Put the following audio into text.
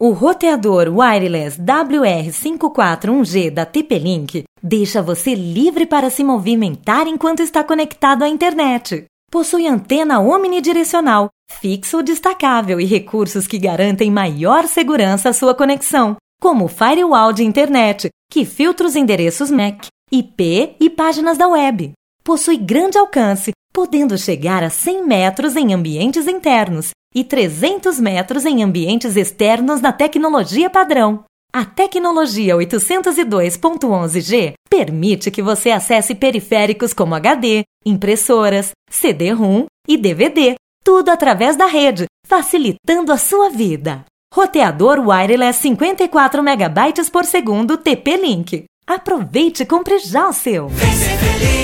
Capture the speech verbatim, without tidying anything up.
O roteador wireless W R cinco quatro um G da T P-Link deixa você livre para se movimentar enquanto está conectado à internet. Possui antena omnidirecional, fixo ou destacável e recursos que garantem maior segurança à sua conexão, como o firewall de internet, que filtra os endereços M A C, I P e páginas da web. Possui grande alcance, podendo chegar a cem metros em ambientes internos e trezentos metros em ambientes externos na tecnologia padrão. A tecnologia oitocentos e dois ponto onze G permite que você acesse periféricos como H D, impressoras, C D-ROM e D V D, tudo através da rede, facilitando a sua vida. Roteador wireless cinquenta e quatro megabytes por segundo T P-Link. Aproveite e compre já o seu! Vem ser feliz.